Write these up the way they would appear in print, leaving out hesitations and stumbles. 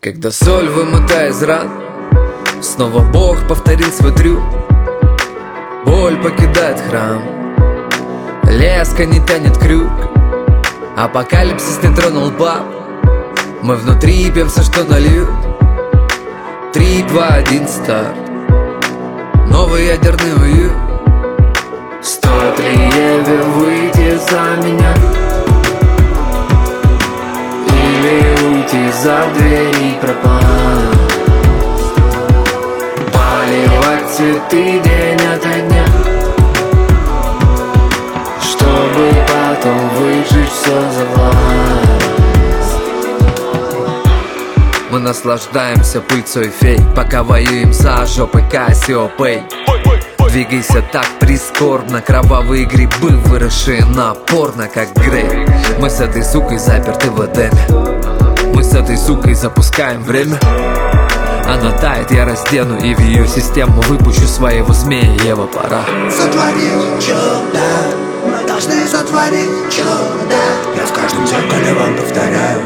Когда соль вымотая из ран, снова Бог повторил свой трюк. Боль покидает храм, леска не тянет крюк. Апокалипсис не тронул пап. Мы внутри пьем все, что нальют. 3, 2, 1, старт. Новый ядерный уют. Стоит ли Еве выйти за меня или уйти за двери и пропасть? Поливать цветы день ото дня, чтобы потом выжечь все за власть. Мы наслаждаемся пыльцой фей, пока воюем за жопой Кассиопей. Двигайся так прискорбно, кровавые грибы, выросшие на порно, как Грей. Мы с этой сукой заперты в Эдеме. Мы с этой сукой запускаем время. Она тает, я раздену и в ее систему выпущу своего змея. Ева, пора сотворить чудо. Мы должны сотворить чудо. Я в каждом зеркале вам повторяю: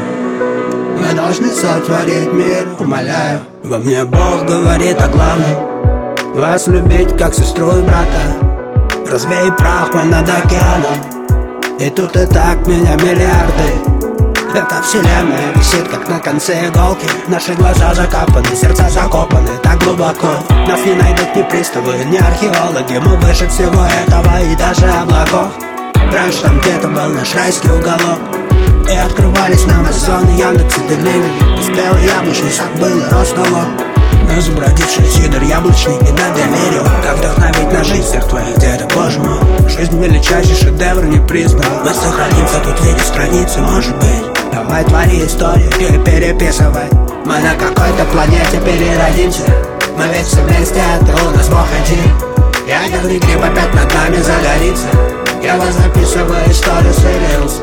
мы должны сотворить мир, умоляю. Во мне Бог говорит о главном: вас любить как сестру и брата. Развей прах мой над океаном. И тут и так меня миллиарды. Эта вселенная висит как на конце иголки. Наши глаза закапаны, сердца закопаны так глубоко. Нас не найдут ни приставы, ни археологи. Мы выше всего этого и даже облаков. Раньше там где-то был наш райский уголок, и открывались нам зоны Яндекса Деливери. Спелый яблочный сад был и рос налог. Но забродивший сидр яблочный и на доверие. Как вдохновить на жизнь всех твоих дедов, боже мой. Жизнь величайший шедевр не признан. Мы сохранимся тут в виде страницы, может быть. Давай твори историю или переписывай. Мы на какой-то планете переродимся. Мы ведь все вместе, а ты у нас Бог один. Ядерный гриб опять над нами загорится. Я вас записываю историю с Рилс.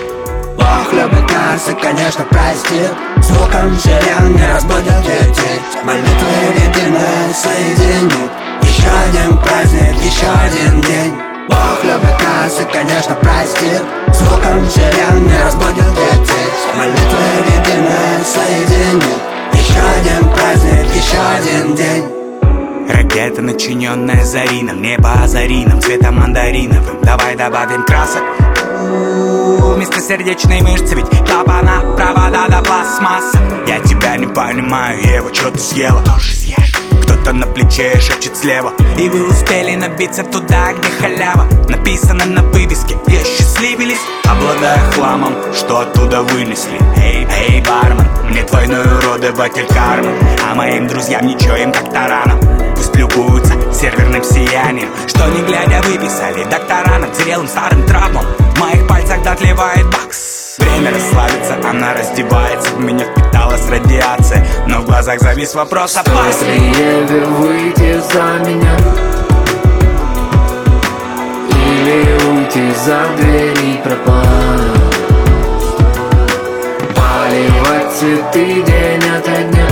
Бог любит нас и, конечно, простит. Звуком сирен не разбудят детей. Молитвы единое соединит. Еще один праздник, еще один день. Бог любит нас и, конечно, простит. Звуком сирен не разбудят детей. Молитвы единое соединит. Еще один праздник, еще один день. Ракета, начиненная зарином, небо озарином, цветом мандариновым. Давай добавим красок вместо сердечной мышцы, ведь клапана, провода до пластмасса. Я тебя не понимаю, Ева, что ты съела? Тоже съешь. Кто-то на плече шепчет слева, и вы успели набиться туда, где халява. Написано на вывеске, где счастливились, обладая хламом, что оттуда вынесли. Эй, эй, бармен, мне двойной уродователь кармы, а моим друзьям ничего, им как тараном. Пусть любуются серверным сиянием, что не глядя выписали доктора над зрелым старым травмам. В моих пальцах дотлевает бакс. Время расслабиться, она раздевается. В меня впиталась радиация, но в глазах завис вопрос опасный. Стоит ли Еве выйти за меня или уйти за двери и пропасть? Поливать цветы день ото дня,